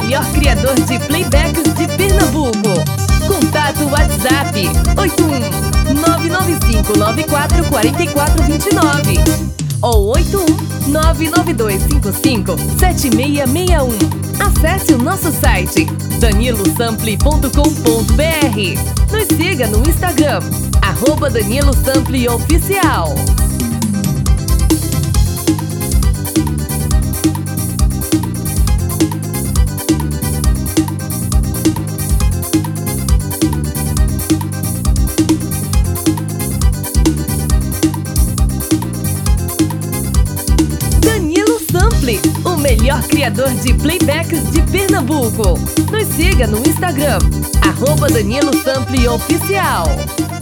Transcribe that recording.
melhor criador de playbacks de Pernambuco. Contato WhatsApp 81-99594-4429 ou 81-99255-7661. Acesse o nosso site danilosample.com.br. Nos siga no Instagram @DaniloSampleOficial. Danilo Sample, o melhor criador de playbacks de Pernambuco. Nos siga no Instagram @DaniloSampleOficial.